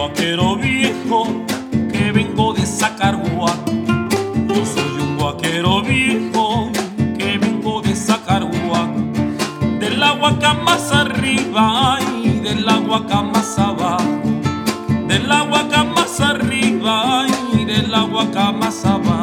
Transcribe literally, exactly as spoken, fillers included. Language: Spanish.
guaquero viejo que vengo de Zacaroa. Yo soy un guaquero viejo que vengo de Zacaroa. Del agua que más arriba y del agua que más abajo. Del agua que más arriba y del agua que más abajo.